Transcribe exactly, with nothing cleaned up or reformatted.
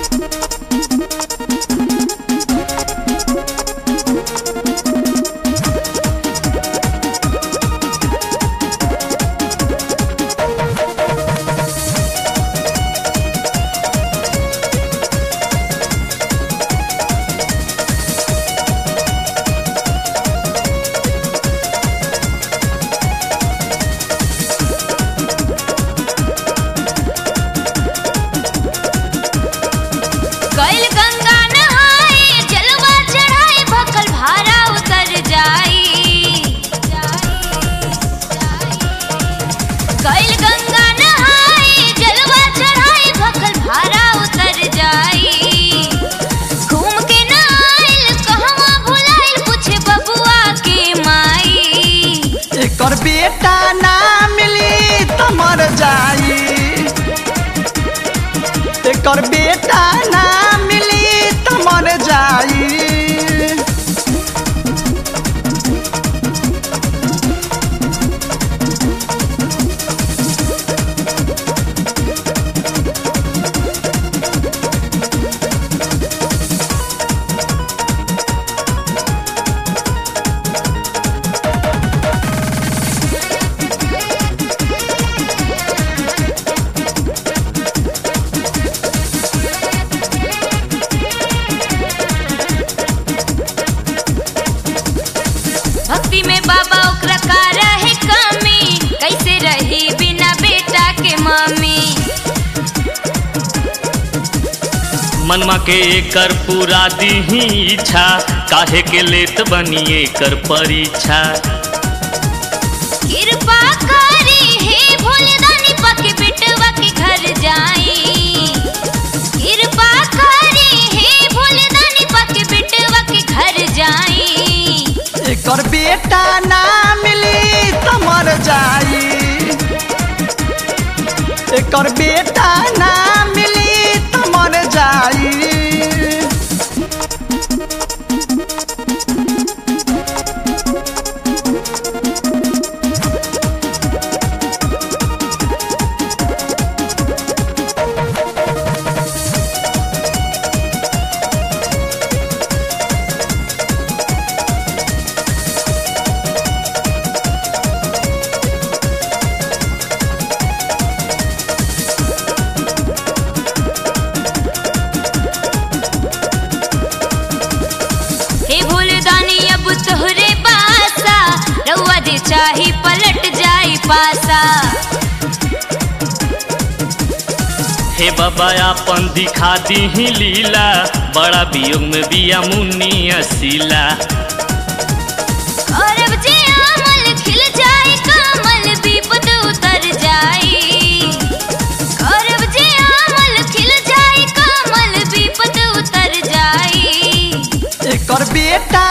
गइल गंगा नहाए जलवा चढ़ाए भखल भारा उतर जाई। गइल गंगा नहाए जलवा चढ़ाए भखल भारा उतर जाई। घूम के न आइल कहवा भुलाइल पूछे बबुआ के माई। एकर बेटा ना मिली त मर जाई। एकर बेटा ना मिली त मर जाई। भक्ति में बाबा ओकरा का रहे कमी, कैसे रही बिना बेटा के मम्मी। मनमा के एकर पूरा दीही इच्छा, काहे के लेत बनी एकर परीक्षा। कृपा करी हे भोलेदानी पके बेटवा के घर जाई। कृपा करी हे भोलेदानी पके बेटवा के घर जाई। एकर बेटा ना मिली त मर जाई। एकर बेटा ना मिली त मर जाई। हे भोलेदानी अब तोहरे पासा, रउआ जे चाही पलट जाई पासा। हे बाबा आपन दिखा दीही लीला, बड़ा वियोग में बिया मुन्नी असीला। करब जे अमल खिल जाई कमल विपद उतर जाई। करब जे अमल खिल जाई कमल विपद उतर जाई। एकर बेटा